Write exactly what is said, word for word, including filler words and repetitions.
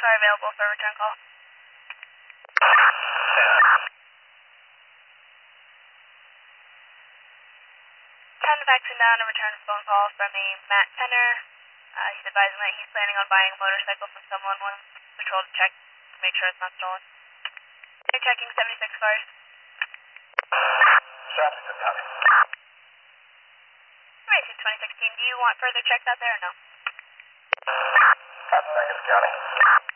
are available for a return call. ten faxing down a return phone call from a Matt Tenner. Uh, he's advising that he's planning on buying a motorcycle from someone. Wants patrol to check to make sure it's not stolen. They're checking seventy-six cars. Traffic is coming. Racing twenty sixteen, do you want further checks out there or no? Copy, Vegas County.